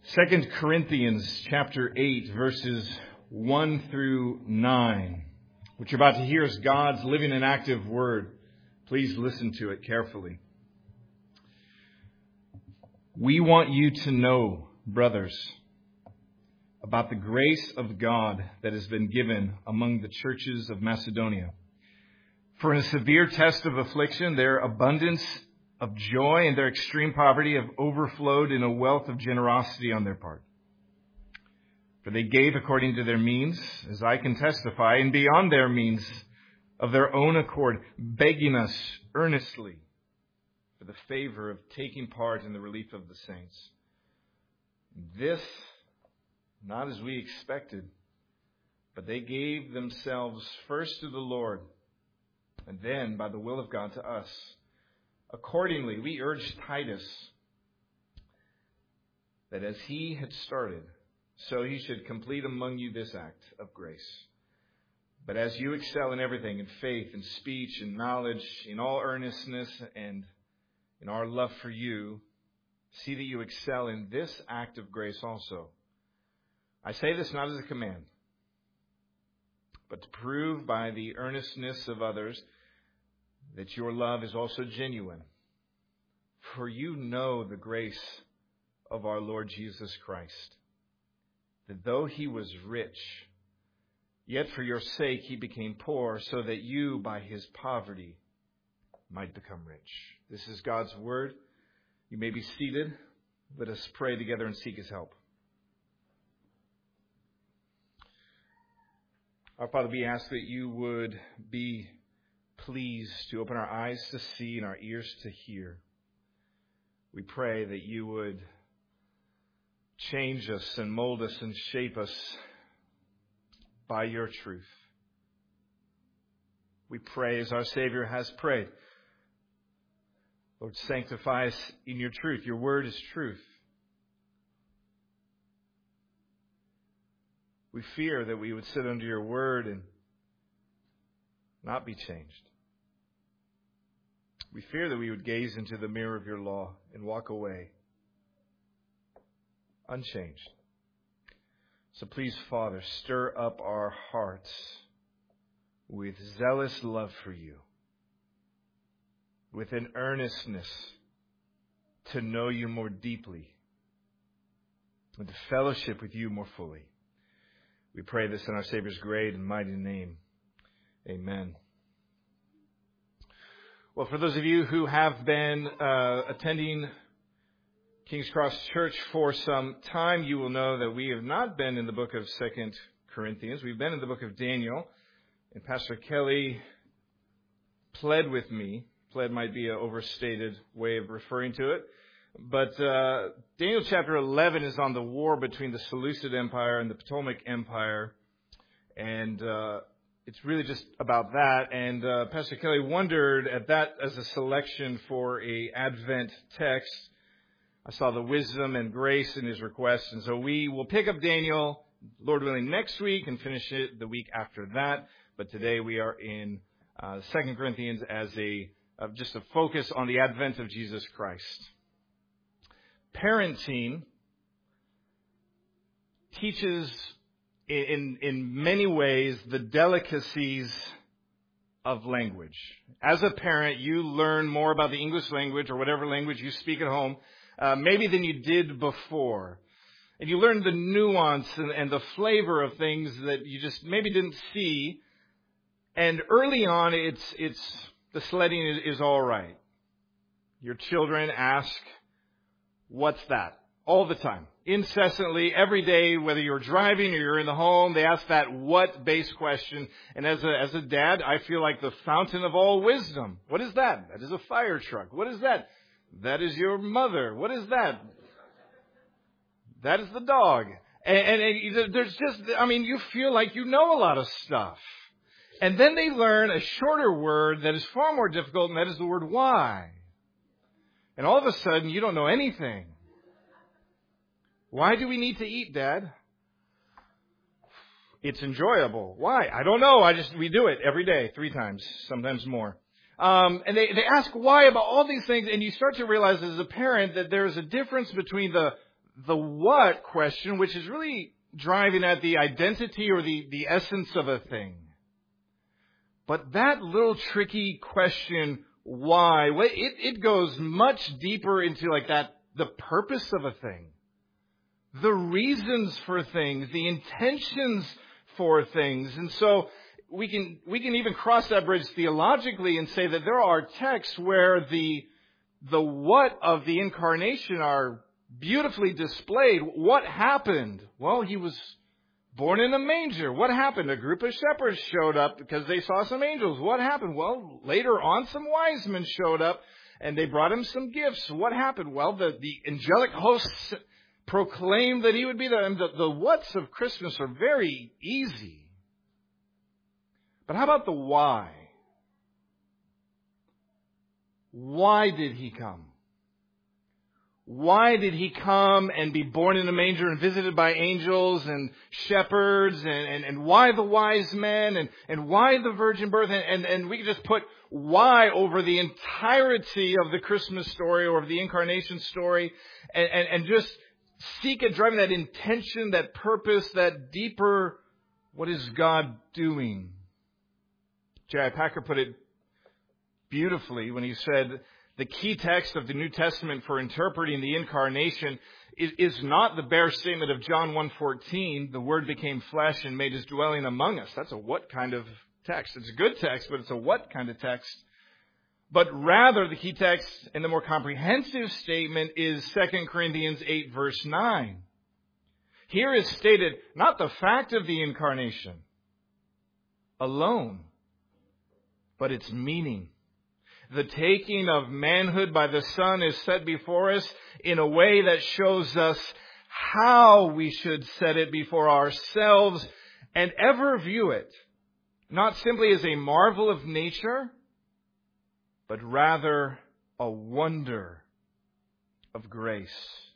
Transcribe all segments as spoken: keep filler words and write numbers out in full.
Second Corinthians chapter eight, verses one through nine. What you're about to hear is God's living and active word. Please listen to it carefully. We want you to know, brothers, about the grace of God that has been given among the churches of Macedonia. For in a severe test of affliction, their abundance of joy and their extreme poverty have overflowed in a wealth of generosity on their part. For they gave according to their means, as I can testify, and beyond their means of their own accord, begging us earnestly for the favor of taking part in the relief of the saints. This, not as we expected, but they gave themselves first to the Lord, and then, by the will of God, to us. Accordingly, we urge Titus that as he had started, so he should complete among you this act of grace. But as you excel in everything, in faith, in speech, in knowledge, in all earnestness, and in our love for you, see that you excel in this act of grace also. I say this not as a command, but to prove by the earnestness of others that your love is also genuine. For you know the grace of our Lord Jesus Christ, that though he was rich, yet for your sake he became poor, so that you by his poverty might become rich. This is God's word. You may be seated. Let us pray together and seek his help. Our Father, we ask that you would be pleased to open our eyes to see and our ears to hear. We pray that you would change us and mold us and shape us by your truth. We pray as our Savior has prayed. Lord, sanctify us in your truth. Your word is truth. We fear that we would sit under your word and not be changed. We fear that we would gaze into the mirror of your law and walk away unchanged. So please, Father, stir up our hearts with zealous love for you, with an earnestness to know you more deeply and to fellowship with you more fully. We pray this in our Savior's great and mighty name. Amen. Well, for those of you who have been uh, attending King's Cross Church for some time, you will know that we have not been in the book of Second Corinthians. We've been in the book of Daniel. And Pastor Kelly pled with me. Pled might be an overstated way of referring to it. But uh, Daniel chapter eleven is on the war between the Seleucid Empire and the Ptolemaic Empire. And uh, it's really just about that. And uh, Pastor Kelly wondered at that as a selection for a Advent text. I saw the wisdom and grace in his request. And so we will pick up Daniel, Lord willing, next week and finish it the week after that. But today we are in uh, Second Corinthians as a uh, just a focus on the advent of Jesus Christ. Parenting teaches in, in many ways the delicacies of language. As a parent, you learn more about the English language or whatever language you speak at home, uh, maybe than you did before. And you learn the nuance and, and the flavor of things that you just maybe didn't see. And early on, it's it's the sledding is, is all right. Your children ask, "What's that?" all the time, incessantly, every day, whether you're driving or you're in the home, they ask that what-based question. And as a as a dad, I feel like the fountain of all wisdom. What is that? That is a fire truck. What is that? That is your mother. What is that? That is the dog. And, and, and there's just, I mean, you feel like you know a lot of stuff. And then they learn a shorter word that is far more difficult, and that is the word why. And all of a sudden, you don't know anything. Why do we need to eat, Dad? It's enjoyable. Why? I don't know. I just, we do it every day, three times, sometimes more. Um, and they, they ask why about all these things, and you start to realize as a parent that there's a difference between the the what question, which is really driving at the identity or the, the essence of a thing. But that little tricky question, why, well, it, it goes much deeper into like that, the purpose of a thing, the reasons for things, the intentions for things. And so we can, we can even cross that bridge theologically and say that there are texts where the, the what of the incarnation are beautifully displayed. What happened? Well, he was born in a manger. What happened? A group of shepherds showed up because they saw some angels. What happened? Well, later on, some wise men showed up and they brought him some gifts. What happened? Well, the, the angelic hosts proclaimed that he would be there. And the, the whats of Christmas are very easy. But how about the why? Why did he come? Why did he come and be born in a manger and visited by angels and shepherds? And, and, and why the wise men? And, and why the virgin birth? And, and, and we can just put why over the entirety of the Christmas story or of the incarnation story. And, and, and just seek at driving that intention, that purpose, that deeper, what is God doing? J I Packer put it beautifully when he said, the key text of the New Testament for interpreting the incarnation is, is not the bare statement of John one fourteen, the Word became flesh and made his dwelling among us. That's a what kind of text? It's a good text, but it's a what kind of text? But rather, the key text and the more comprehensive statement is Second Corinthians eight, verse nine. Here is stated not the fact of the incarnation alone, but its meaning. The taking of manhood by the Son is set before us in a way that shows us how we should set it before ourselves and ever view it, not simply as a marvel of nature, but rather a wonder of grace.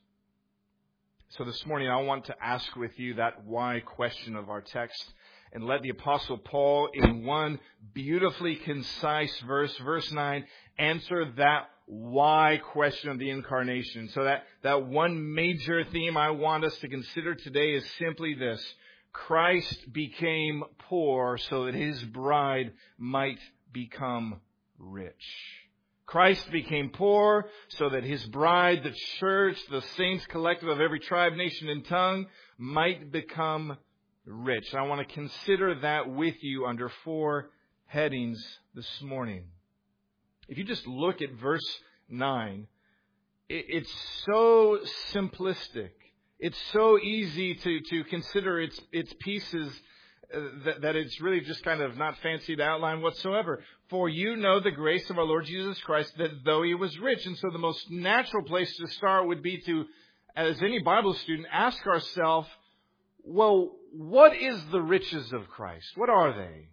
So this morning I want to ask with you that why question of our text. And let the Apostle Paul, in one beautifully concise verse, verse nine, answer that why question of the incarnation. So that, that one major theme I want us to consider today is simply this. Christ became poor so that his bride might become rich. Christ became poor so that his bride, the church, the saints collective of every tribe, nation, and tongue, might become rich. I want to consider that with you under four headings this morning. If you just look at verse nine, it's so simplistic. It's so easy to, to consider its its pieces uh, that, that it's really just kind of not fancy to outline whatsoever. For you know the grace of our Lord Jesus Christ, that though he was rich. And so the most natural place to start would be to, as any Bible student, ask ourselves, well, what is the riches of Christ? What are they?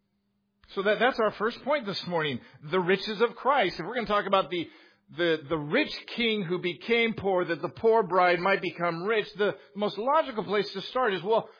So that, that's our first point this morning. The riches of Christ. If we're going to talk about the, the, the rich king who became poor, that the poor bride might become rich, the most logical place to start is, well,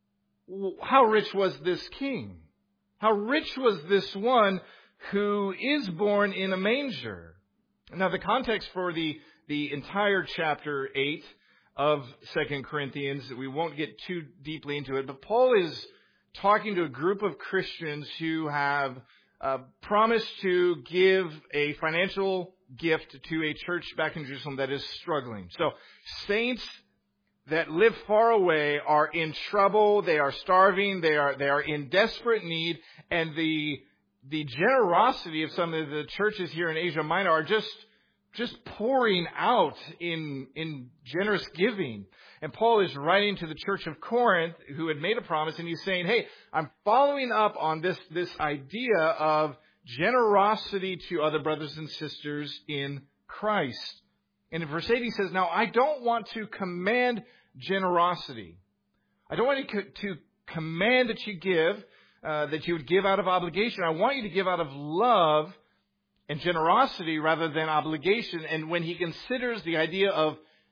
how rich was this king? How rich was this one who is born in a manger? Now, the context for the, the entire chapter eight of Second Corinthians, we won't get too deeply into it, but Paul is talking to a group of Christians who have uh, promised to give a financial gift to a church back in Jerusalem that is struggling. So saints that live far away are in trouble, they are starving, they are they are in desperate need, and the the generosity of some of the churches here in Asia Minor are just just pouring out in, in generous giving. And Paul is writing to the church of Corinth, who had made a promise, and he's saying, hey, I'm following up on this, this idea of generosity to other brothers and sisters in Christ. And in verse eight, he says, now, I don't want to command generosity. I don't want to, to command that you give, uh, that you would give out of obligation. I want you to give out of love and generosity rather than obligation. And when he considers the idea of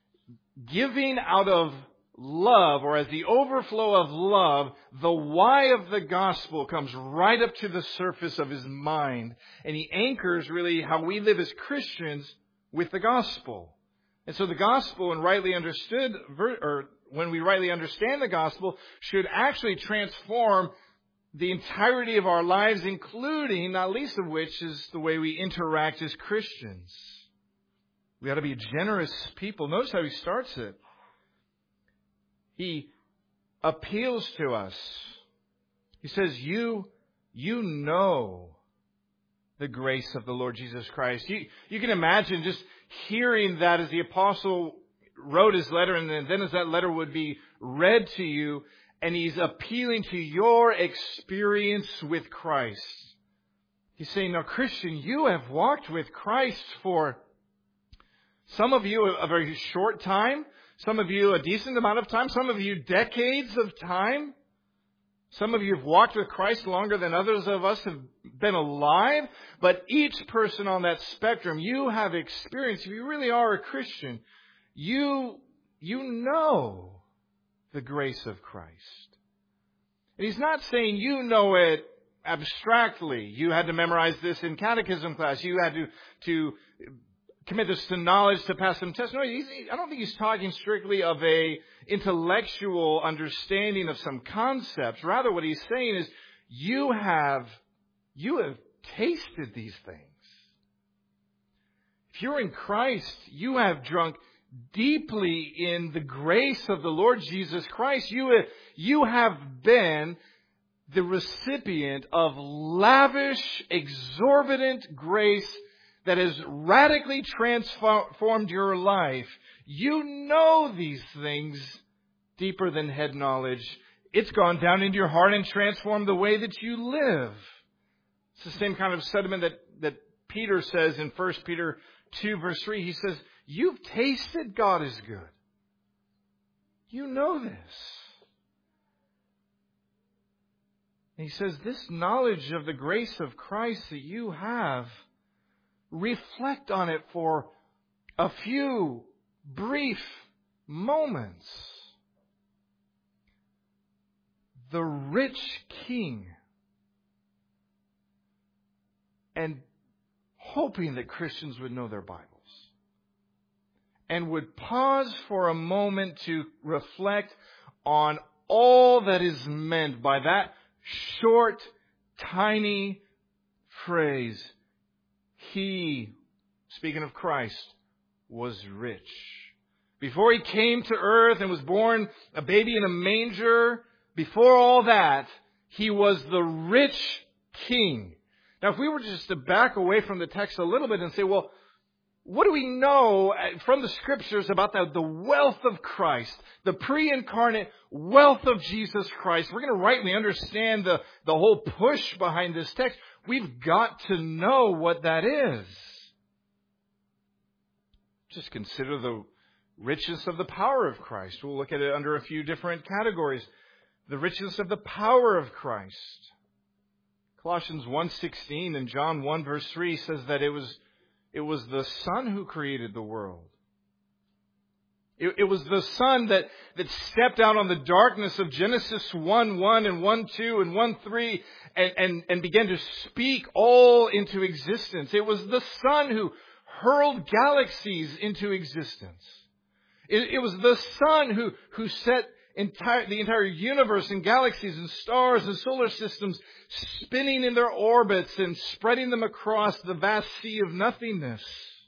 giving out of love, or as the overflow of love, the why of the gospel comes right up to the surface of his mind. And he anchors really how we live as Christians with the gospel. And so the gospel, and rightly understood, or when we rightly understand the gospel, should actually transform the entirety of our lives, including, not least of which, is the way we interact as Christians. We ought to be generous people. Notice how he starts it. He appeals to us. He says, you, you know the grace of the Lord Jesus Christ. You, you can imagine just hearing that as the apostle wrote his letter, and then, then as that letter would be read to you, and he's appealing to your experience with Christ. He's saying, now Christian, you have walked with Christ for some of you a very short time, some of you a decent amount of time, some of you decades of time. Some of you have walked with Christ longer than others of us have been alive. But each person on that spectrum, you have experienced, if you really are a Christian, you, you know the grace of Christ. And he's not saying you know it abstractly. You had to memorize this in catechism class. You had to, to commit this to knowledge to pass some tests. No, he's, I don't think he's talking strictly of a intellectual understanding of some concepts. Rather, what he's saying is you have, you have tasted these things. If you're in Christ, you have drunk deeply in the grace of the Lord Jesus Christ. You have, you have been the recipient of lavish, exorbitant grace that has radically transformed your life. You know these things deeper than head knowledge. It's gone down into your heart and transformed the way that you live. It's the same kind of sentiment that, that Peter says in First Peter two, verse three. He says, you've tasted God is good. You know this. And he says, this knowledge of the grace of Christ that you have, reflect on it for a few brief moments. The rich king, and hoping that Christians would know their Bibles and would pause for a moment to reflect on all that is meant by that short, tiny phrase. He, speaking of Christ, was rich. Before he came to earth and was born a baby in a manger, before all that, he was the rich king. Now, if we were just to back away from the text a little bit and say, well, what do we know from the Scriptures about the, the wealth of Christ, the pre-incarnate wealth of Jesus Christ? We're going to rightly understand the, the whole push behind this text. We've got to know what that is. Just consider the richness of the power of Christ. We'll look at it under a few different categories. The richness of the power of Christ. Colossians one sixteen and John one verse three says that it was, it was the Son who created the world. It, it was the Son that, that stepped out on the darkness of Genesis one one and one two and one three and, and, and began to speak all into existence. It was the Son who hurled galaxies into existence. It, it was the Son who, who set entire, the entire universe and galaxies and stars and solar systems spinning in their orbits and spreading them across the vast sea of nothingness.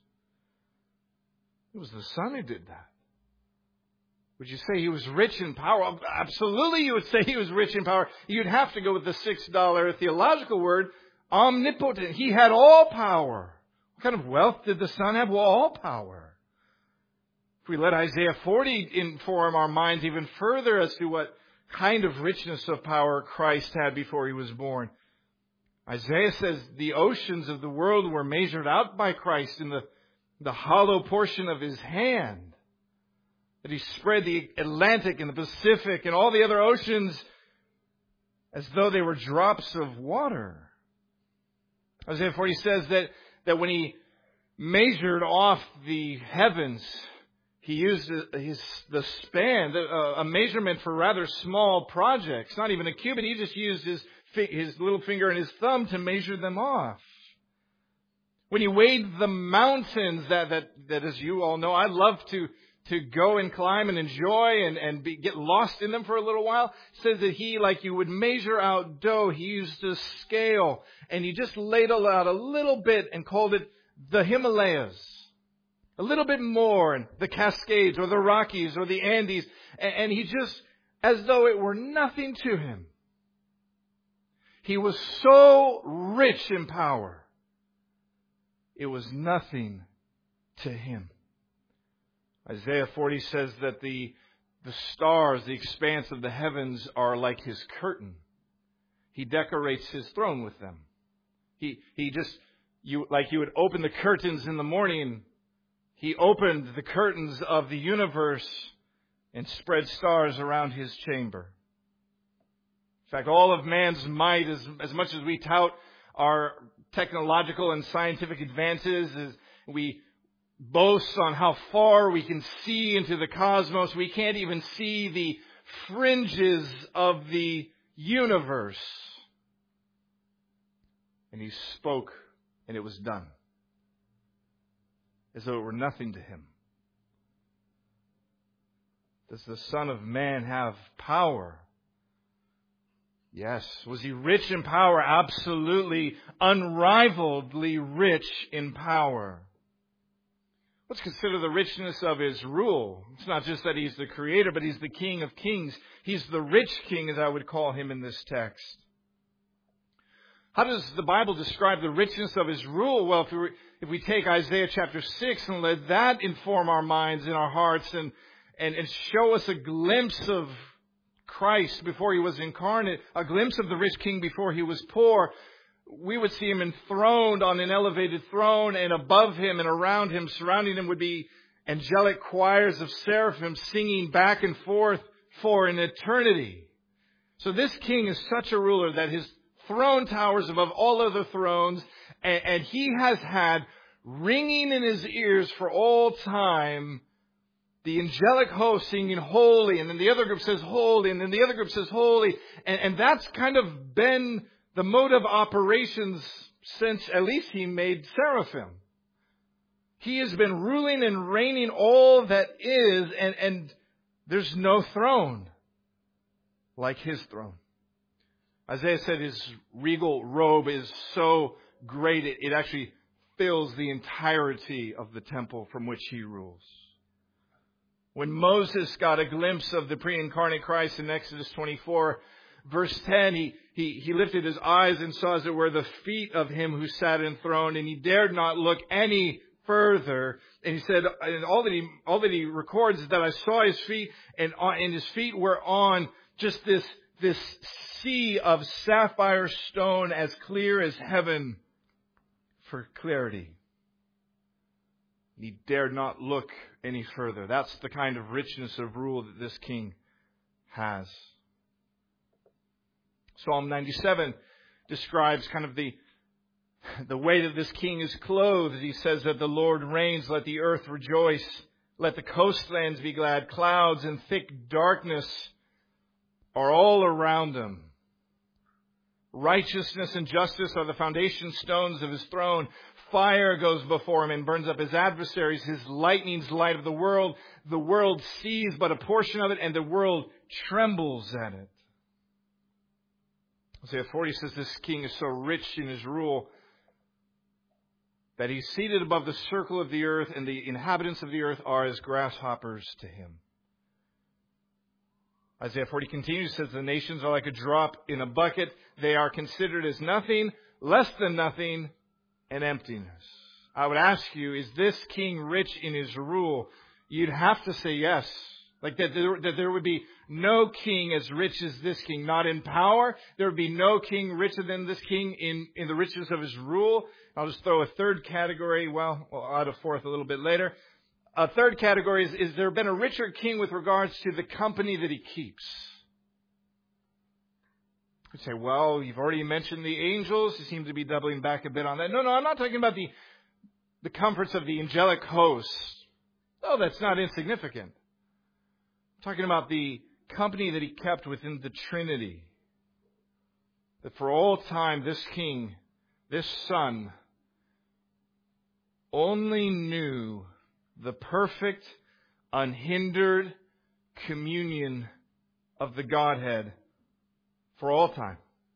It was the Son who did that. Would you say he was rich in power? Absolutely, you would say he was rich in power. You'd have to go with the six dollar theological word, omnipotent. He had all power. What kind of wealth did the Son have? Well, all power. If we let Isaiah forty inform our minds even further as to what kind of richness of power Christ had before he was born. Isaiah says the oceans of the world were measured out by Christ in the, the hollow portion of his hand. That he spread the Atlantic and the Pacific and all the other oceans as though they were drops of water. Isaiah forty says that, that when he measured off the heavens, he used his, the span, a measurement for rather small projects, not even a cubit. He just used his, his little finger and his thumb to measure them off. When he weighed the mountains that, that, that as you all know, I love to, to go and climb and enjoy and, and be, get lost in them for a little while. It says that he, like you would measure out dough, he used a scale and he just ladled out a little bit and called it the Himalayas. A little bit more, and the Cascades or the Rockies or the Andes. And, and he just, as though it were nothing to him. He was so rich in power. It was nothing to him. Isaiah forty says that the, the stars, the expanse of the heavens are like his curtain. He decorates his throne with them. He, he just, you, like you would open the curtains in the morning, he opened the curtains of the universe and spread stars around his chamber. In fact, all of man's might, as, as much as we tout our technological and scientific advances, as we boast on how far we can see into the cosmos, we can't even see the fringes of the universe. And he spoke, and it was done, as though it were nothing to him. Does the Son of Man have power? Yes. Was he rich in power? Absolutely. Unrivaledly rich in power. Let's consider the richness of his rule. It's not just that he's the creator, but he's the King of kings. He's the rich king, as I would call him in this text. How does the Bible describe the richness of his rule? Well, if we, if we take Isaiah chapter six and let that inform our minds and our hearts and, and, and show us a glimpse of Christ before he was incarnate, a glimpse of the rich king before he was poor, we would see him enthroned on an elevated throne, and above him and around him, surrounding him, would be angelic choirs of seraphim singing back and forth for an eternity. So this king is such a ruler that his throne towers above all other thrones, and, and he has had ringing in his ears for all time the angelic host singing holy, and then the other group says holy, and then the other group says holy. And, and that's kind of been the mode of operations since at least he made seraphim. He has been ruling and reigning all that is, and, and there's no throne like his throne. Isaiah said his regal robe is so great, it, it actually fills the entirety of the temple from which he rules. When Moses got a glimpse of the pre-incarnate Christ in Exodus twenty-four, verse ten, he, he, he lifted his eyes and saw, as it were, the feet of him who sat enthroned, and he dared not look any further. And he said, and all that he, all that he records is that I saw his feet, and, on, and his feet were on just this, this sea of sapphire stone as clear as heaven for clarity. He dared not look any further. That's the kind of richness of rule that this king has. Psalm ninety-seven describes kind of the, the way that this king is clothed. He says that the Lord reigns, let the earth rejoice, let the coastlands be glad. Clouds and thick darkness are all around him. Righteousness and justice are the foundation stones of his throne. Fire goes before him and burns up his adversaries. His lightnings light of the world. The world sees but a portion of it, and the world trembles at it. Isaiah forty says this king is so rich in his rule that he's seated above the circle of the earth, and the inhabitants of the earth are as grasshoppers to him. Isaiah forty continues, says the nations are like a drop in a bucket. They are considered as nothing, less than nothing, and emptiness. I would ask you, is this king rich in his rule? You'd have to say yes. Like that there, that there would be no king as rich as this king. Not in power. There would be no king richer than this king in, in the richness of his rule. I'll just throw a third category. Well, I'll add a fourth a little bit later. A third category is, is there been a richer king with regards to the company that he keeps? You say, well, you've already mentioned the angels. You seem to be doubling back a bit on that. No, no, I'm not talking about the, the comforts of the angelic host. Oh, that's not insignificant. I'm talking about the company that he kept within the Trinity. That for all time, this king, this son, only knew the perfect, unhindered communion of the Godhead for all time.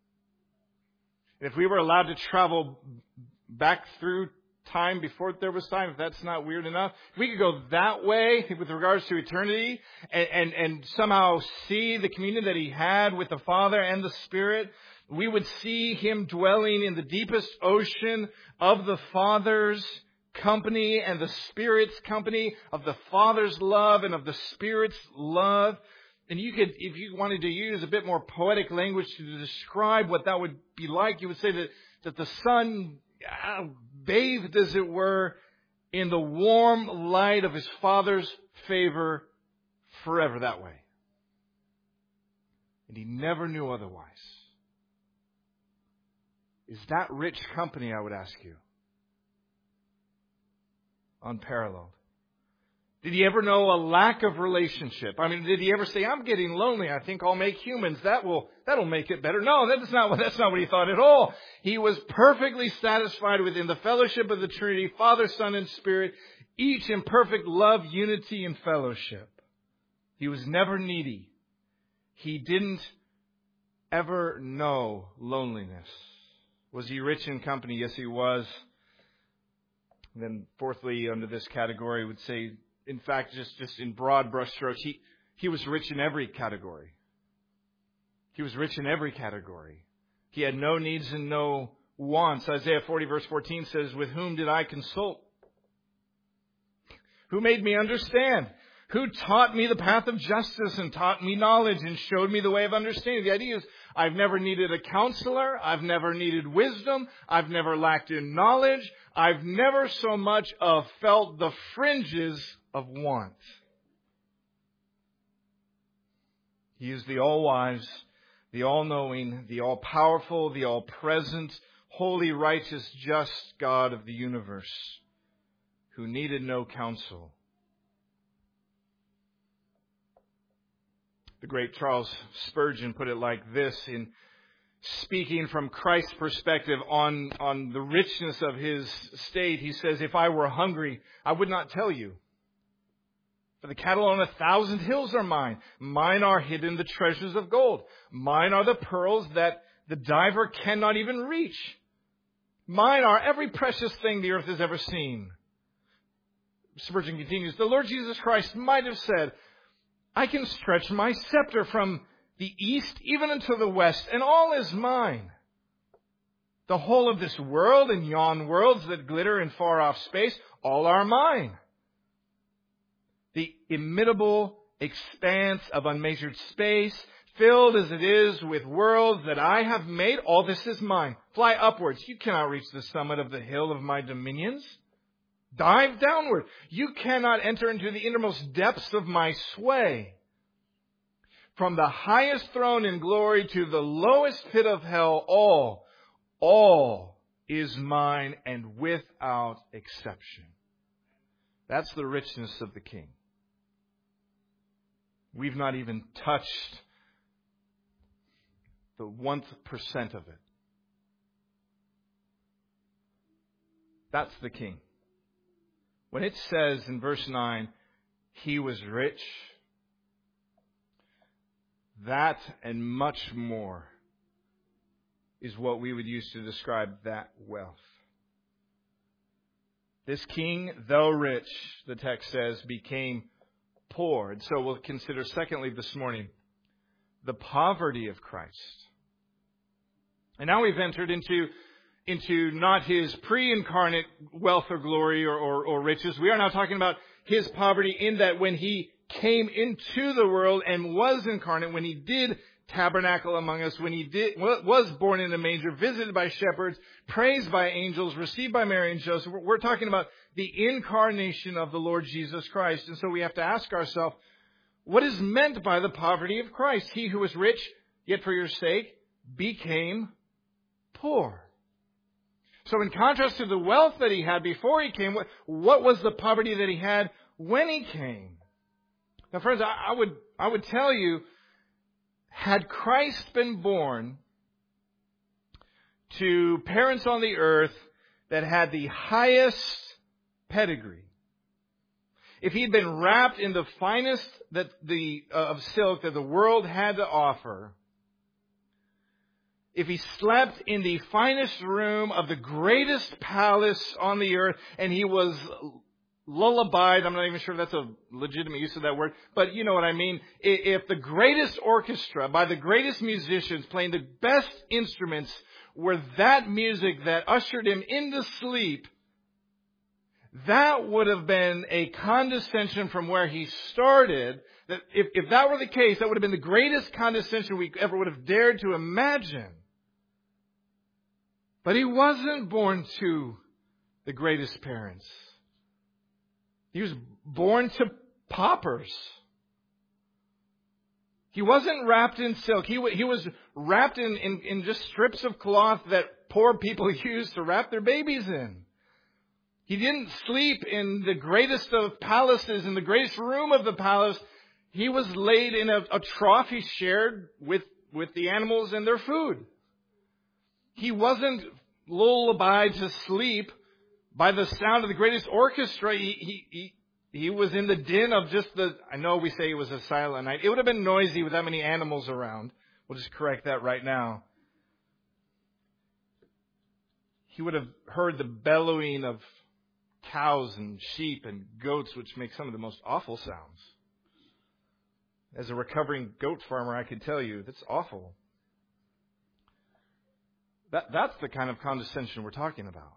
If we were allowed to travel back through time before there was time, if that's not weird enough, if we could go that way with regards to eternity and, and, and somehow see the communion that He had with the Father and the Spirit, we would see Him dwelling in the deepest ocean of the Father's company and the Spirit's company, of the Father's love and of the Spirit's love. And you could, if you wanted to use a bit more poetic language to describe what that would be like, you would say that, that the Son uh, bathed, as it were, in the warm light of His Father's favor forever that way. And He never knew otherwise. Is that rich company, I would ask you? Unparalleled. Did He ever know a lack of relationship? I mean, did He ever say, I'm getting lonely, I think I'll make humans. That will, that'll make it better. No, that's not what, that's not what He thought at all. He was perfectly satisfied within the fellowship of the Trinity, Father, Son, and Spirit, each in perfect love, unity, and fellowship. He was never needy. He didn't ever know loneliness. Was He rich in company? Yes, He was. And then fourthly, under this category, I would say, in fact, just, just in broad brushstrokes, he, he was rich in every category. He was rich in every category. He had no needs and no wants. Isaiah forty verse fourteen says, with whom did I consult? Who made me understand? Who taught me the path of justice and taught me knowledge and showed me the way of understanding? The idea is, I've never needed a counselor. I've never needed wisdom. I've never lacked in knowledge. I've never so much of felt the fringes of want. He is the all-wise, the all-knowing, the all-powerful, the all-present, holy, righteous, just God of the universe, who needed no counsel. The great Charles Spurgeon put it like this in speaking from Christ's perspective on, on the richness of His state. He says, if I were hungry, I would not tell you. For the cattle on a thousand hills are mine. Mine are hidden the treasures of gold. Mine are the pearls that the diver cannot even reach. Mine are every precious thing the earth has ever seen. Spurgeon continues, the Lord Jesus Christ might have said, I can stretch my scepter from the east even unto the west, and all is mine. The whole of this world and yon worlds that glitter in far-off space, all are mine. The immutable expanse of unmeasured space, filled as it is with worlds that I have made, all this is mine. Fly upwards. You cannot reach the summit of the hill of my dominions. Dive downward. You cannot enter into the innermost depths of my sway. From the highest throne in glory to the lowest pit of hell, all, all is mine and without exception. That's the richness of the King. We've not even touched the one percent of it. That's the King. When it says in verse nine, He was rich, that and much more is what we would use to describe that wealth. This King, though rich, the text says, became poor. And so we'll consider secondly this morning, the poverty of Christ. And now we've entered into into not His pre-incarnate wealth or glory or, or, or riches. We are now talking about His poverty in that when He came into the world and was incarnate, when He did tabernacle among us, when He did was born in a manger, visited by shepherds, praised by angels, received by Mary and Joseph. We're talking about the incarnation of the Lord Jesus Christ. And so we have to ask ourselves, what is meant by the poverty of Christ? He who was rich, yet for your sake, became poor. So in contrast to the wealth that He had before He came, what was the poverty that He had when He came? Now, friends, I would, I would tell you, had Christ been born to parents on the earth that had the highest pedigree, if he had been wrapped in the finest that the uh, of silk that the world had to offer, if he slept in the finest room of the greatest palace on the earth, and he was lullabied, I'm not even sure if that's a legitimate use of that word, but you know what I mean. If the greatest orchestra by the greatest musicians playing the best instruments were that music that ushered him into sleep, that would have been a condescension from where he started. That if, if that were the case, that would have been the greatest condescension we ever would have dared to imagine. But he wasn't born to the greatest parents. He was born to paupers. He wasn't wrapped in silk. He, he was wrapped in, in, in just strips of cloth that poor people used to wrap their babies in. He didn't sleep in the greatest of palaces, in the greatest room of the palace. He was laid in a, a trough he shared with, with the animals and their food. He wasn't lullabied to sleep by the sound of the greatest orchestra. He, he, he, he was in the din of just the, I know we say it was a silent night. It would have been noisy with that many animals around. We'll just correct that right now. He would have heard the bellowing of cows and sheep and goats, which make some of the most awful sounds. As a recovering goat farmer, I can tell you, that's awful. That, that's the kind of condescension we're talking about.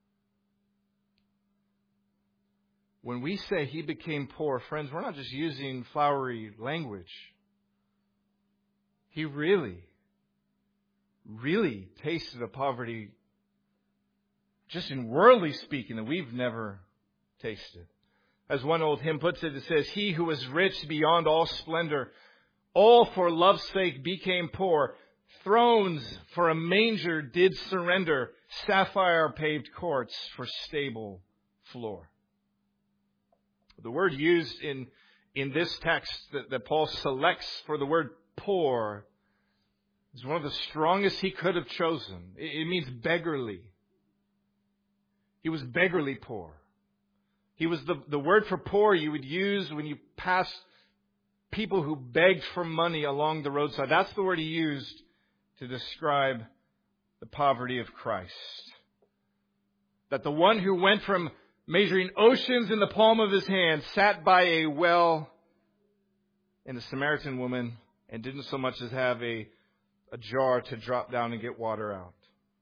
When we say he became poor, friends, we're not just using flowery language. He really, really tasted of poverty, just in worldly speaking, that we've never tasted. As one old hymn puts it, it says, he who was rich beyond all splendor, all for love's sake became poor. Thrones for a manger did surrender, sapphire paved courts for stable floor. The word used in, in this text that, that Paul selects for the word poor is one of the strongest he could have chosen. It, it means beggarly. He was beggarly poor. He was the, the word for poor you would use when you passed people who begged for money along the roadside. That's the word he used to describe the poverty of Christ. That the one who went from measuring oceans in the palm of his hand sat by a well and a Samaritan woman and didn't so much as have a, a jar to drop down and get water out.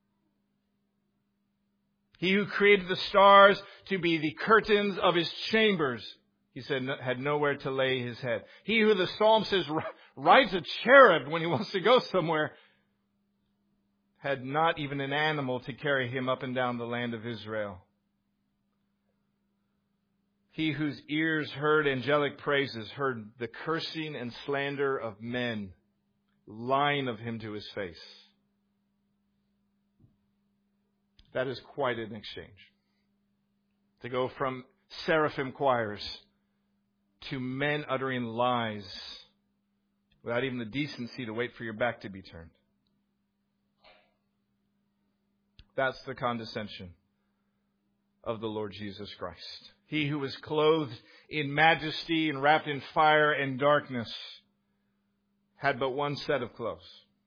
He who created the stars to be the curtains of his chambers, he said, had nowhere to lay his head. He who the psalm says rides a cherub when he wants to go somewhere, had not even an animal to carry him up and down the land of Israel. He whose ears heard angelic praises, heard the cursing and slander of men, lying of him to his face. That is quite an exchange. To go from seraphim choirs to men uttering lies without even the decency to wait for your back to be turned. That's the condescension of the Lord Jesus Christ. He who was clothed in majesty and wrapped in fire and darkness had but one set of clothes.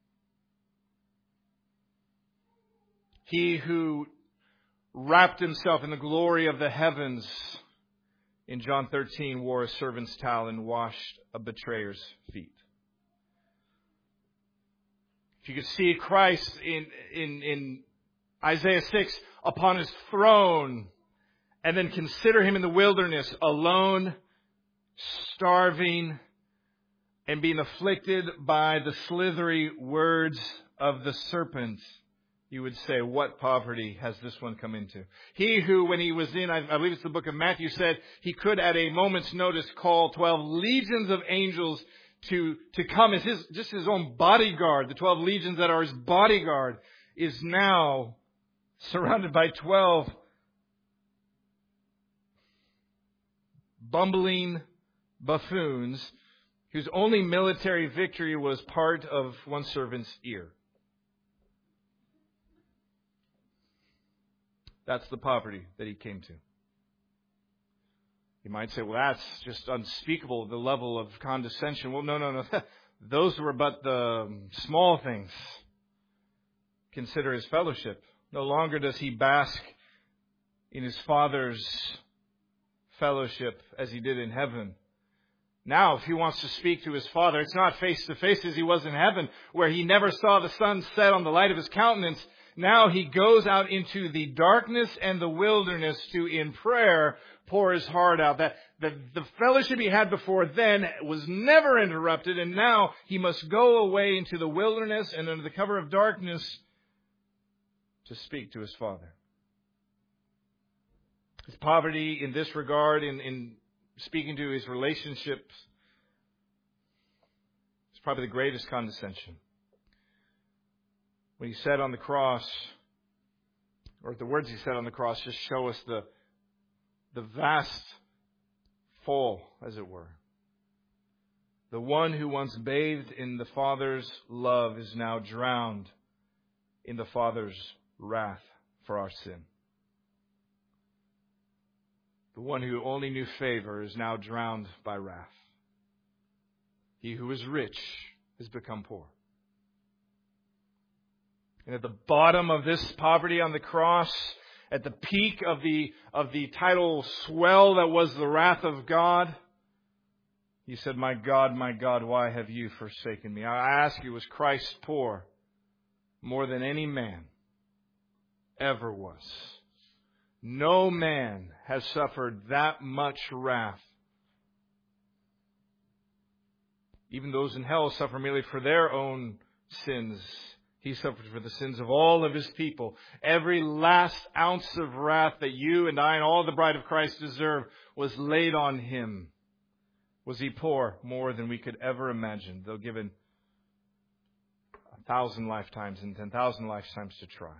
He who wrapped himself in the glory of the heavens in John thirteen wore a servant's towel and washed a betrayer's feet. If you could see Christ in, in, in Isaiah six upon his throne, and then consider him in the wilderness, alone, starving, and being afflicted by the slithery words of the serpent, you would say, what poverty has this one come into? He who, when he was in, I believe it's the book of Matthew, said he could at a moment's notice call twelve legions of angels to, to come as his, just his own bodyguard. The twelve legions that are his bodyguard is now surrounded by twelve bumbling buffoons whose only military victory was part of one servant's ear. That's the poverty that he came to. You might say, well, that's just unspeakable, the level of condescension. Well, no, no, no. Those were but the small things. Consider his fellowship. No longer does he bask in his Father's fellowship as he did in heaven. Now, if he wants to speak to his Father, it's not face to face as he was in heaven, where he never saw the sun set on the light of his countenance. Now he goes out into the darkness and the wilderness to, in prayer, pour his heart out. That the, the fellowship he had before then was never interrupted, and now he must go away into the wilderness and under the cover of darkness to speak to his Father. His poverty in this regard, in, in speaking to his relationships, is probably the greatest condescension. When he said on the cross, or the words he said on the cross just show us the, the vast fall, as it were. The one who once bathed in the Father's love is now drowned in the Father's wrath for our sin. The one who only knew favor is now drowned by wrath. He who is rich has become poor. And at the bottom of this poverty on the cross, at the peak of the of the tidal swell that was the wrath of God, he said, "My God, my God, why have you forsaken me?" I ask you, was Christ poor more than any man ever was? No man has suffered that much wrath. Even those in hell suffer merely for their own sins. He suffered for the sins of all of his people. Every last ounce of wrath that you and I and all the bride of Christ deserve was laid on him. Was he poor? More than we could ever imagine, though given a thousand lifetimes and ten thousand lifetimes to try.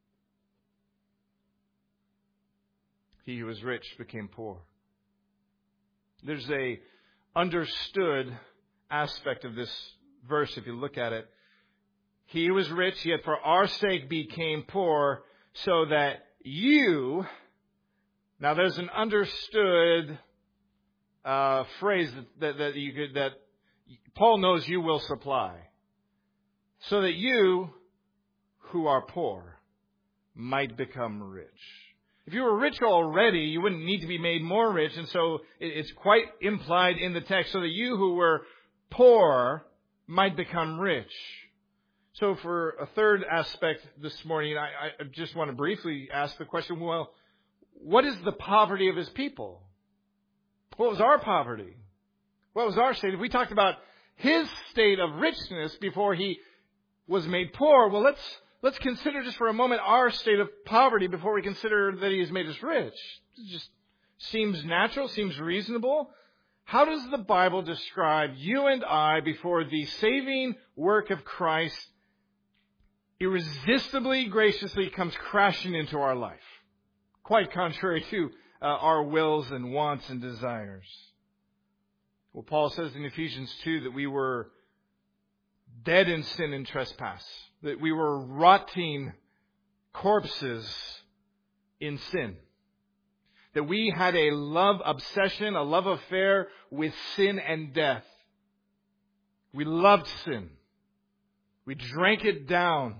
He who was rich became poor. There's a understood aspect of this verse if you look at it. He was rich, yet for our sake became poor, so that you... Now there's an understood uh, phrase that, that, that, you could, that Paul knows you will supply. So that you, who are poor, might become rich. If you were rich already, you wouldn't need to be made more rich. And so it's quite implied in the text, so that you who were poor might become rich. So for a third aspect this morning, I, I just want to briefly ask the question, well, what is the poverty of his people? What was our poverty? What was our state? If we talked about his state of richness before he was made poor, well, let's let's consider just for a moment our state of poverty before we consider that he has made us rich. It just seems natural, seems reasonable. How does the Bible describe you and I before the saving work of Christ irresistibly, graciously comes crashing into our life, quite contrary to uh, our wills and wants and desires? Well, Paul says in Ephesians two that we were dead in sin and trespass, that we were rotting corpses in sin, that we had a love obsession, a love affair with sin and death. We loved sin. We drank it down.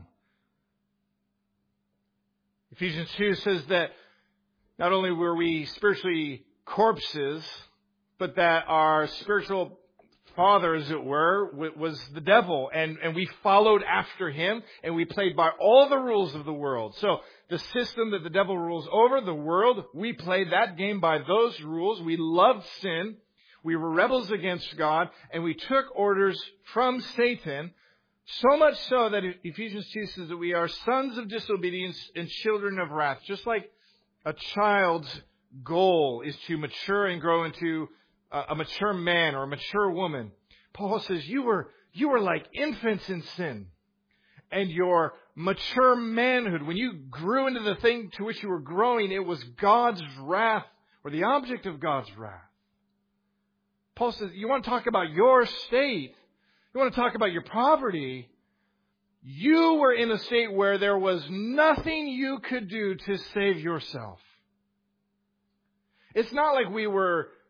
Ephesians two says that not only were we spiritually corpses, but that our spiritual father, as it were, was the devil. And, and we followed after him, and we played by all the rules of the world. So the system that the devil rules over, the world, we played that game by those rules. We loved sin. We were rebels against God, and we took orders from Satan. So much so that Ephesians two says that we are sons of disobedience and children of wrath. Just like a child's goal is to mature and grow into a mature man or a mature woman. Paul says you were you were like infants in sin. And your mature manhood, when you grew into the thing to which you were growing, it was God's wrath, or the object of God's wrath. Paul says, you want to talk about your state? You want to talk about your poverty? You were in a state where there was nothing you could do to save yourself. It's not like we were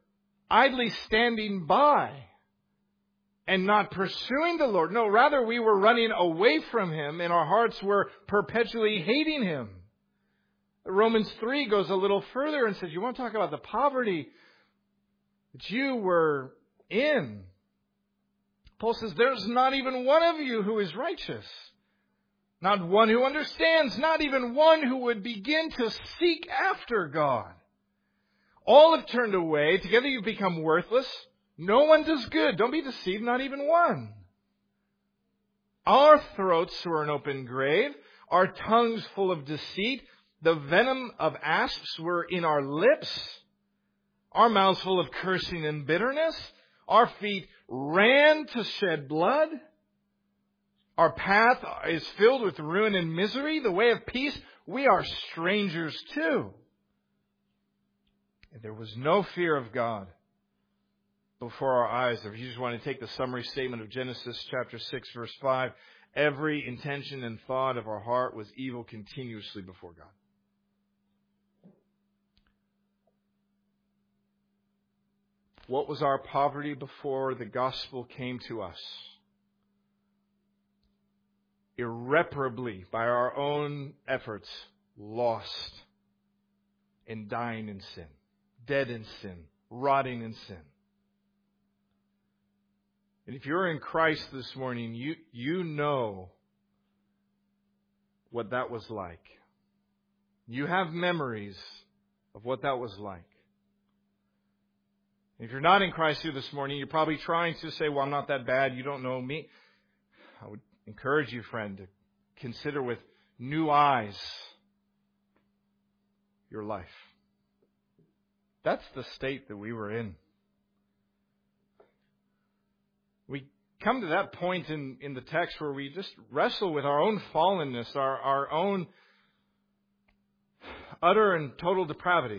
idly standing by and not pursuing the Lord. No, rather we were running away from Him, and our hearts were perpetually hating Him. Romans three goes a little further and says, you want to talk about the poverty that you were in? Paul says, there's not even one of you who is righteous. Not one who understands. Not even one who would begin to seek after God. All have turned away. Together you've become worthless. No one does good. Don't be deceived. Not even one. Our throats were an open grave. Our tongues full of deceit. The venom of asps were in our lips. Our mouths full of cursing and bitterness. Our feet ran to shed blood. Our path is filled with ruin and misery. The way of peace, we are strangers too. And there was no fear of God before our eyes. If you just want to take the summary statement of Genesis chapter six, verse five, every intention and thought of our heart was evil continuously before God. What was our poverty before the gospel came to us? Irreparably, by our own efforts, lost and dying in sin, dead in sin, rotting in sin. And if you're in Christ this morning, you, you know what that was like. You have memories of what that was like. If you're not in Christ here this morning, you're probably trying to say, well, I'm not that bad. You don't know me. I would encourage you, friend, to consider with new eyes your life. That's the state that we were in. We come to that point in, in the text where we just wrestle with our own fallenness, our, our own utter and total depravity.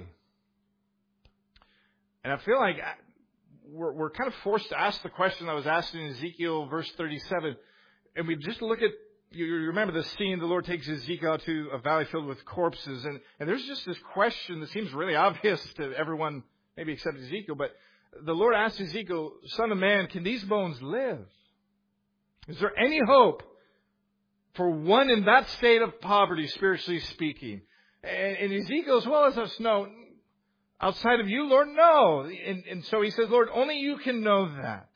And I feel like we're, we're kind of forced to ask the question I was asked in Ezekiel verse thirty-seven. And we just look at, you remember the scene, the Lord takes Ezekiel to a valley filled with corpses. And, and there's just this question that seems really obvious to everyone, maybe except Ezekiel. But the Lord asked Ezekiel, Son of man, can these bones live? Is there any hope for one in that state of poverty, spiritually speaking? And, and Ezekiel, as well as us, know, outside of you, Lord, no. And, and so he says, Lord, only you can know that.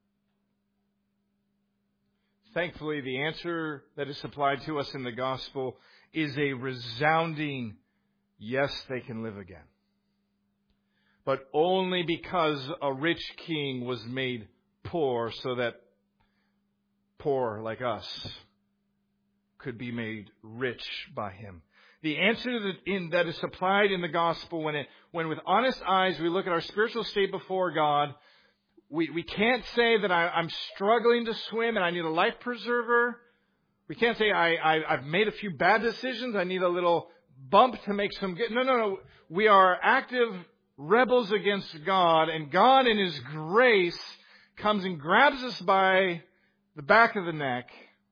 Thankfully, the answer that is supplied to us in the gospel is a resounding, yes, they can live again. But only because a rich king was made poor so that poor like us could be made rich by Him. The answer that, in, that is supplied in the gospel, when it, when with honest eyes we look at our spiritual state before God, we, we can't say that I, I'm struggling to swim and I need a life preserver. We can't say I, I, I've made a few bad decisions. I need a little bump to make some good. No, no, no. We are active rebels against God, and God in His grace comes and grabs us by the back of the neck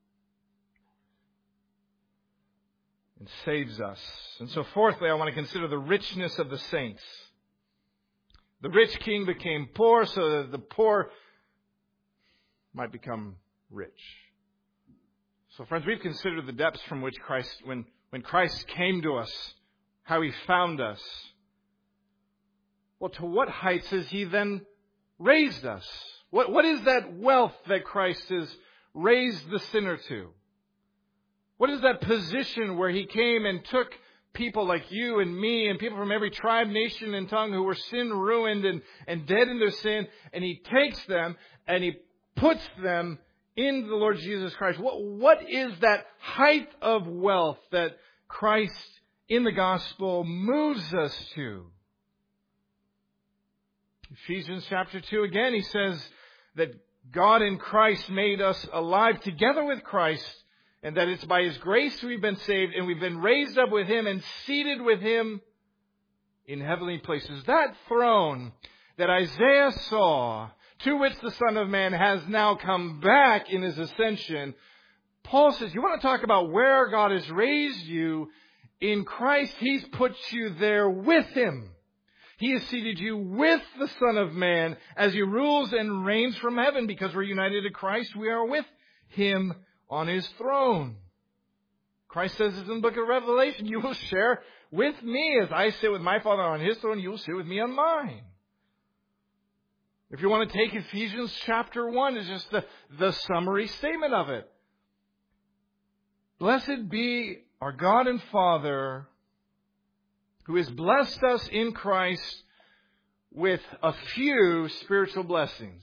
and saves us. And so fourthly, I want to consider the richness of the saints. The rich king became poor so that the poor might become rich. So friends, we've considered the depths from which Christ, when, when Christ came to us, how He found us. Well, to what heights has He then raised us? What, what is that wealth that Christ has raised the sinner to? What is that position where He came and took people like you and me and people from every tribe, nation, and tongue who were sin-ruined and, and dead in their sin, and He takes them and He puts them in the Lord Jesus Christ? What, what is that height of wealth that Christ in the gospel moves us to? Ephesians chapter two, again, he says that God in Christ made us alive together with Christ, and that it's by His grace we've been saved, and we've been raised up with Him and seated with Him in heavenly places. That throne that Isaiah saw, to which the Son of Man has now come back in His ascension, Paul says, you want to talk about where God has raised you? In Christ, He's put you there with Him. He has seated you with the Son of Man as He rules and reigns from heaven. Because we're united to Christ, we are with Him on His throne. Christ says this in the book of Revelation, you will share with me as I sit with my Father on His throne, you will sit with me on mine. If you want to take Ephesians chapter one, it's just the, the summary statement of it. Blessed be our God and Father, who has blessed us in Christ with a few spiritual blessings.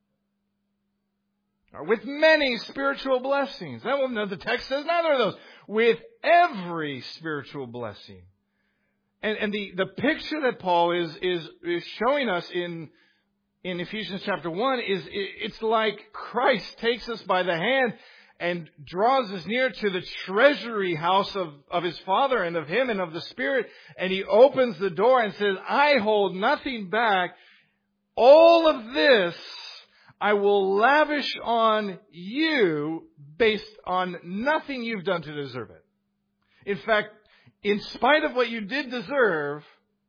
Or with many spiritual blessings. That will, no, the text says neither of those. With every spiritual blessing. And, and the, the picture that Paul is, is, is showing us in, in Ephesians chapter one is it, it's like Christ takes us by the hand and draws us near to the treasury house of, of His Father and of Him and of the Spirit. And He opens the door and says, I hold nothing back. All of this I will lavish on you based on nothing you've done to deserve it. In fact, in spite of what you did deserve,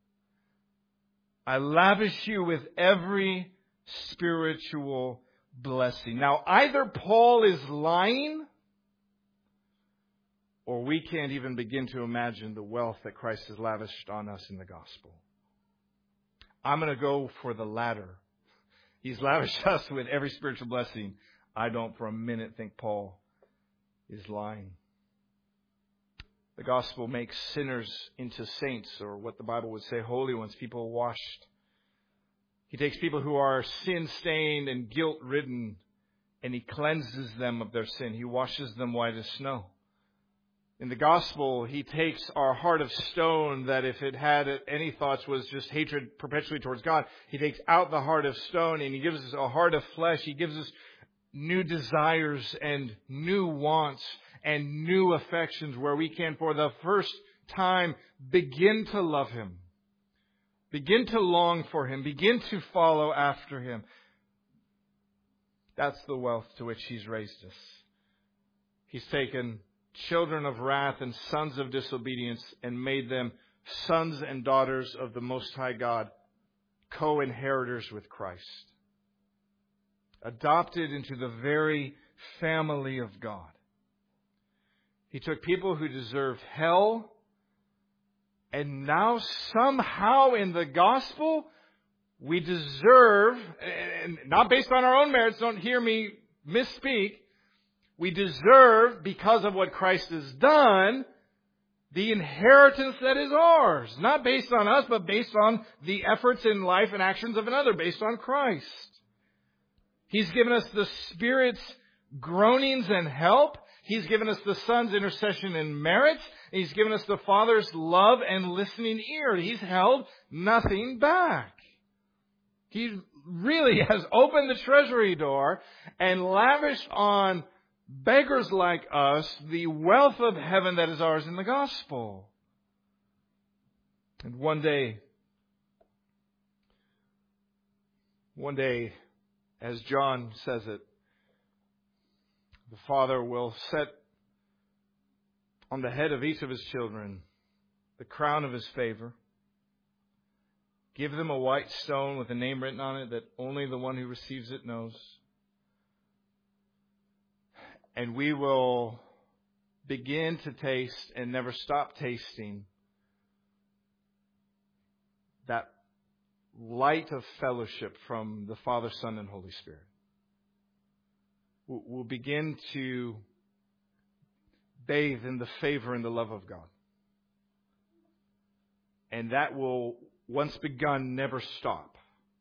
I lavish you with every spiritual blessing. Now, either Paul is lying, or we can't even begin to imagine the wealth that Christ has lavished on us in the gospel. I'm going to go for the latter. He's lavished us with every spiritual blessing. I don't for a minute think Paul is lying. The gospel makes sinners into saints, or what the Bible would say, holy ones, people washed. He takes people who are sin-stained and guilt-ridden, and He cleanses them of their sin. He washes them white as snow. In the gospel, He takes our heart of stone that if it had any thoughts was just hatred perpetually towards God. He takes out the heart of stone and He gives us a heart of flesh. He gives us new desires and new wants and new affections where we can, for the first time, begin to love Him. Begin to long for Him. Begin to follow after Him. That's the wealth to which He's raised us. He's taken children of wrath and sons of disobedience and made them sons and daughters of the Most High God, co-inheritors with Christ. Adopted into the very family of God. He took people who deserved hell, and now somehow in the gospel we deserve, and not based on our own merits, don't hear me misspeak, we deserve, because of what Christ has done, the inheritance that is ours. Not based on us, but based on the efforts in life and actions of another, based on Christ. He's given us the Spirit's groanings and help. He's given us the Son's intercession and merit. He's given us the Father's love and listening ear. He's held nothing back. He really has opened the treasury door and lavished on beggars like us the wealth of heaven that is ours in the gospel. And one day, one day, as John says it, the Father will set on the head of each of His children the crown of His favor. Give them a white stone with a name written on it that only the one who receives it knows. And we will begin to taste and never stop tasting that light of fellowship from the Father, Son, and Holy Spirit. We'll begin to bathe in the favor and the love of God. And that will, once begun, never stop.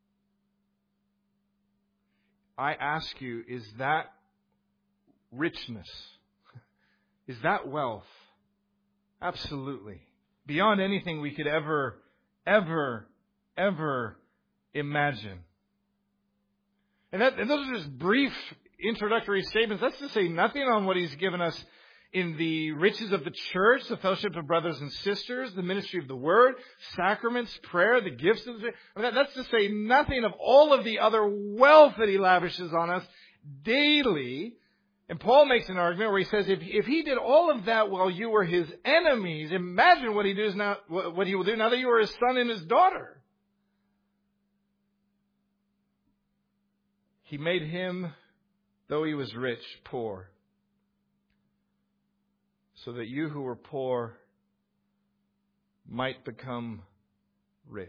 I ask you, is that richness? Is that wealth? Absolutely. Beyond anything we could ever, ever, ever imagine. And, that, and those are just brief introductory statements. That's to say nothing on what He's given us in the riches of the church, the fellowship of brothers and sisters, the ministry of the Word, sacraments, prayer, the gifts of the... I mean, that's to say nothing of all of the other wealth that He lavishes on us daily. And Paul makes an argument where he says, if, if He did all of that while you were His enemies, imagine what He does now, what He will do now that you are His son and His daughter. He made him, though he was rich, poor, so that you who were poor might become rich.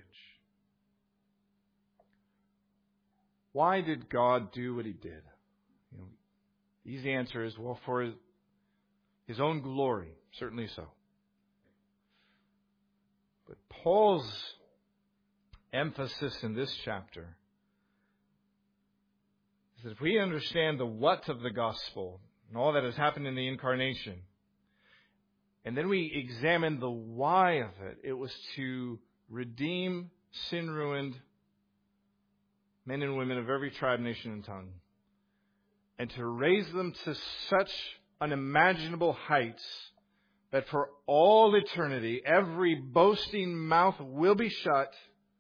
Why did God do what he did? You know, the easy answer is, well, for his, his own glory, certainly so. But Paul's emphasis in this chapter is that if we understand the what of the gospel and all that has happened in the incarnation, and then we examine the why of it, it was to redeem sin-ruined men and women of every tribe, nation, and tongue, and to raise them to such unimaginable heights that for all eternity, every boasting mouth will be shut,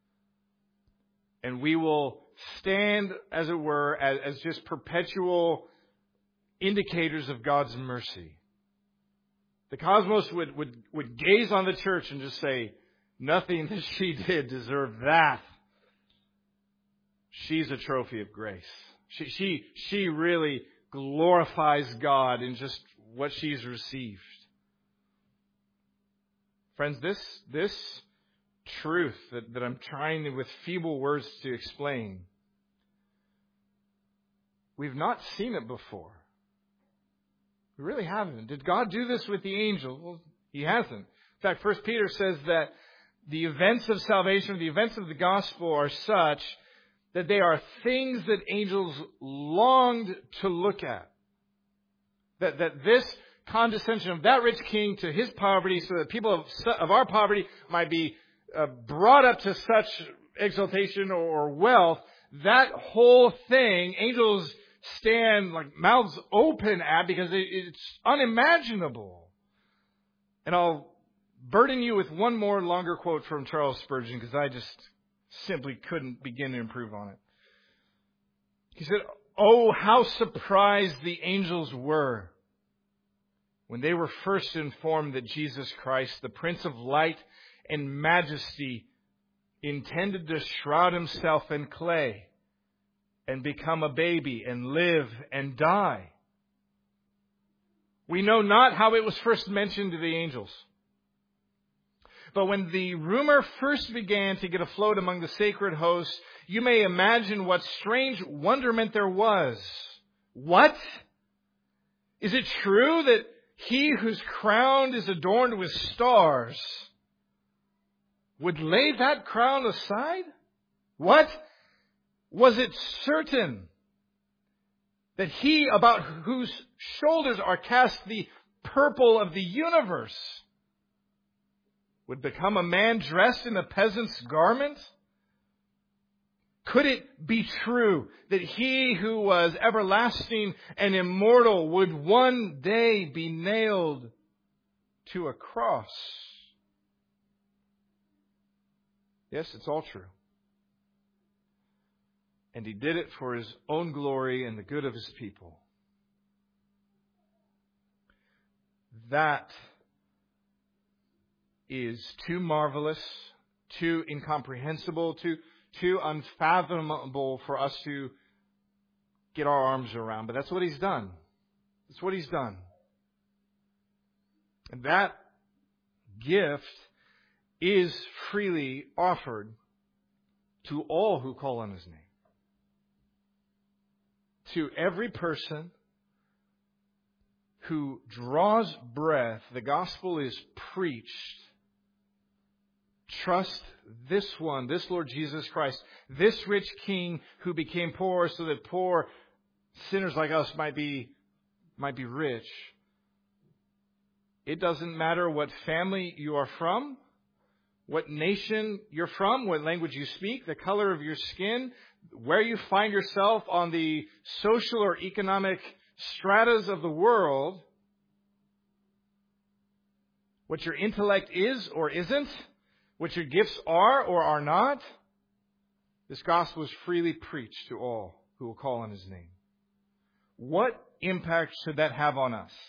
and we will stand, as it were, as, as just perpetual indicators of God's mercy. The cosmos would, would, would gaze on the church and just say, nothing that she did deserved that. She's a trophy of grace. She, she, she really glorifies God in just what she's received. Friends, this, this truth that, that I'm trying to, with feeble words to explain, we've not seen it before. We really haven't. Did God do this with the angels? Well, he hasn't. In fact, First Peter says that the events of salvation, the events of the gospel are such that they are things that angels longed to look at. That, that this condescension of that rich king to his poverty, so that people of, of our poverty might be uh, brought up to such exaltation or wealth, that whole thing, angels stand like mouths open at, because it, it's unimaginable. And I'll burden you with one more longer quote from Charles Spurgeon, because I just simply couldn't begin to improve on it. He said, "Oh, how surprised the angels were when they were first informed that Jesus Christ, the Prince of Light and Majesty, intended to shroud himself in clay and become a baby and live and die. We know not how it was first mentioned to the angels. But when the rumor first began to get afloat among the sacred hosts, you may imagine what strange wonderment there was. What? Is it true that he whose crown is adorned with stars would lay that crown aside? What? Was it certain that he about whose shoulders are cast the purple of the universe would become a man dressed in a peasant's garment? Could it be true that he who was everlasting and immortal would one day be nailed to a cross? Yes, it's all true. And he did it for his own glory and the good of his people. That is too marvelous, too incomprehensible, too, too unfathomable for us to get our arms around. But that's what he's done. That's what he's done. And that gift is freely offered to all who call on his name. To every person who draws breath, the gospel is preached. Trust this one, this Lord Jesus Christ, this rich king who became poor so that poor sinners like us might be, might be rich. It doesn't matter what family you are from, what nation you're from, what language you speak, the color of your skin, where you find yourself on the social or economic stratas of the world, what your intellect is or isn't, what your gifts are or are not. This gospel is freely preached to all who will call on his name. What impact should that have on us?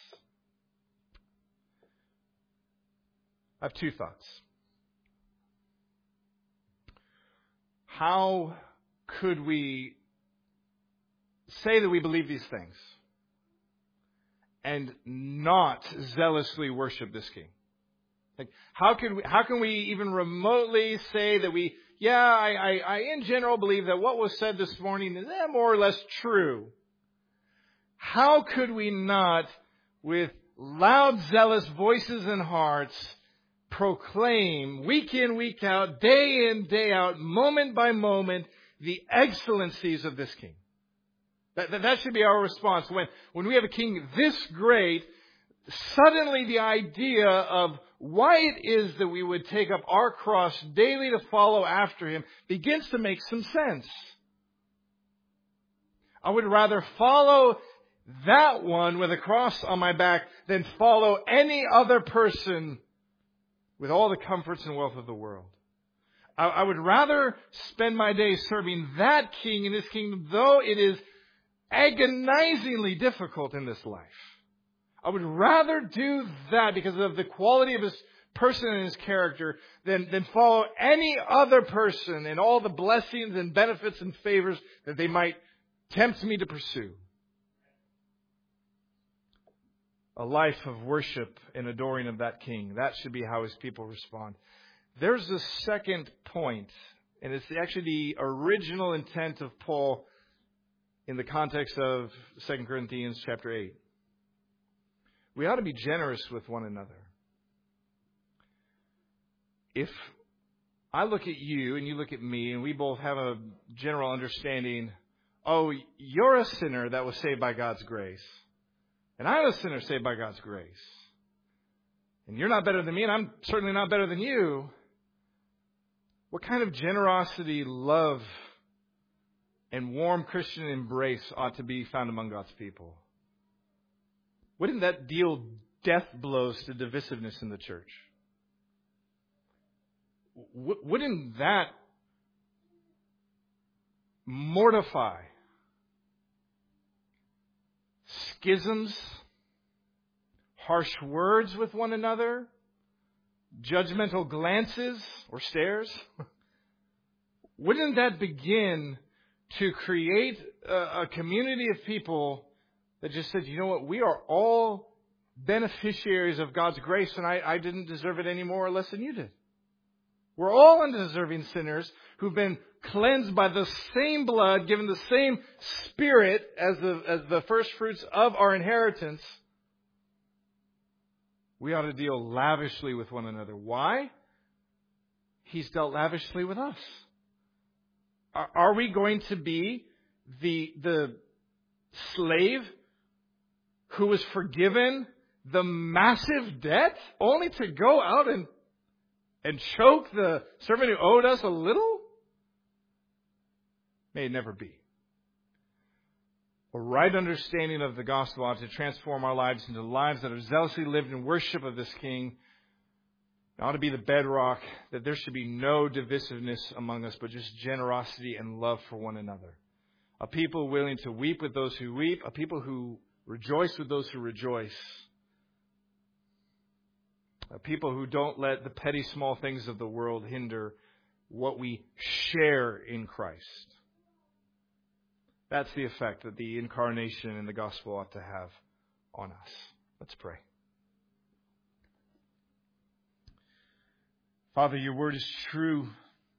I have two thoughts. How could we say that we believe these things and not zealously worship this king? Like, how can we, how can we even remotely say that we, yeah, I, I, I in general believe that what was said this morning is eh, more or less true? How could we not, with loud, zealous voices and hearts, proclaim week in, week out, day in, day out, moment by moment, the excellencies of this king? That, that, that should be our response. When, when we have a king this great, suddenly the idea of why it is that we would take up our cross daily to follow after him begins to make some sense. I would rather follow that one with a cross on my back than follow any other person with all the comforts and wealth of the world. I, I would rather spend my days serving that king in his kingdom, though it is agonizingly difficult in this life. I would rather do that because of the quality of his person and his character than, than follow any other person and all the blessings and benefits and favors that they might tempt me to pursue. A life of worship and adoring of that king. That should be how his people respond. There's a second point, and it's actually the original intent of Paul in the context of Second Corinthians chapter eight. We ought to be generous with one another. If I look at you and you look at me and we both have a general understanding, oh, you're a sinner that was saved by God's grace. And I'm a sinner saved by God's grace. And you're not better than me and I'm certainly not better than you. What kind of generosity, love, and warm Christian embrace ought to be found among God's people? Wouldn't that deal death blows to divisiveness in the church? W- wouldn't that mortify schisms, harsh words with one another, judgmental glances or stares? Wouldn't that begin to create a, a community of people that just said, you know what, we are all beneficiaries of God's grace and I, I didn't deserve it any more or less than you did. We're all undeserving sinners who've been cleansed by the same blood, given the same Spirit as the, as the first fruits of our inheritance. We ought to deal lavishly with one another. Why? He's dealt lavishly with us. Are, are we going to be the, the slave who was forgiven the massive debt only to go out and, and choke the servant who owed us a little? May it never be. A right understanding of the gospel ought to transform our lives into lives that are zealously lived in worship of this King. It ought to be the bedrock that there should be no divisiveness among us, but just generosity and love for one another. A people willing to weep with those who weep, a people who rejoice with those who rejoice. A people who don't let the petty small things of the world hinder what we share in Christ. That's the effect that the incarnation and the gospel ought to have on us. Let's pray. Father, your word is true,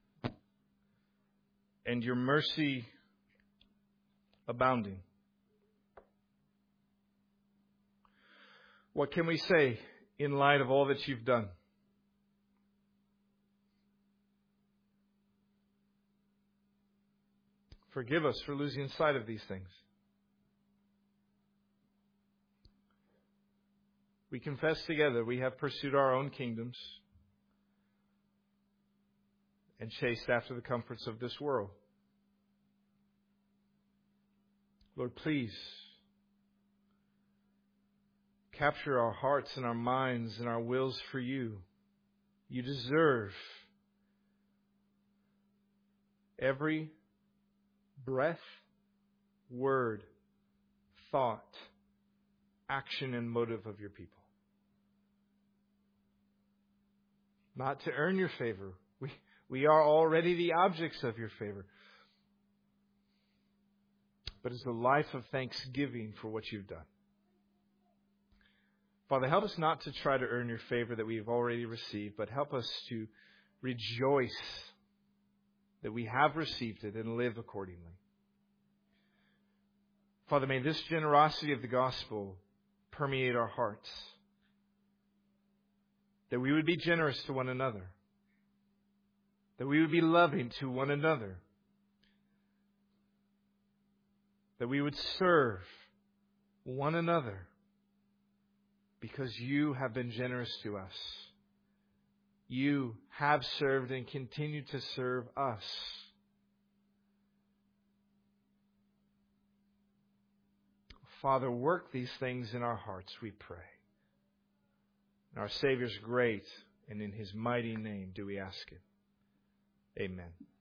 and your mercy abounding. What can we say in light of all that you've done? Forgive us for losing sight of these things. We confess together we have pursued our own kingdoms and chased after the comforts of this world. Lord, please capture our hearts and our minds and our wills for you. You deserve every breath, word, thought, action, and motive of your people. Not to earn your favor. We, we are already the objects of your favor. but it's a life of thanksgiving for what you've done. Father, help us not to try to earn your favor that we've already received, but help us to rejoice that we have received it and live accordingly. Father, may this generosity of the gospel permeate our hearts, that we would be generous to one another, that we would be loving to one another, that we would serve one another because you have been generous to us. You have served and continue to serve us. Father, work these things in our hearts, we pray. In our Savior's great and in His mighty name do we ask it. Amen.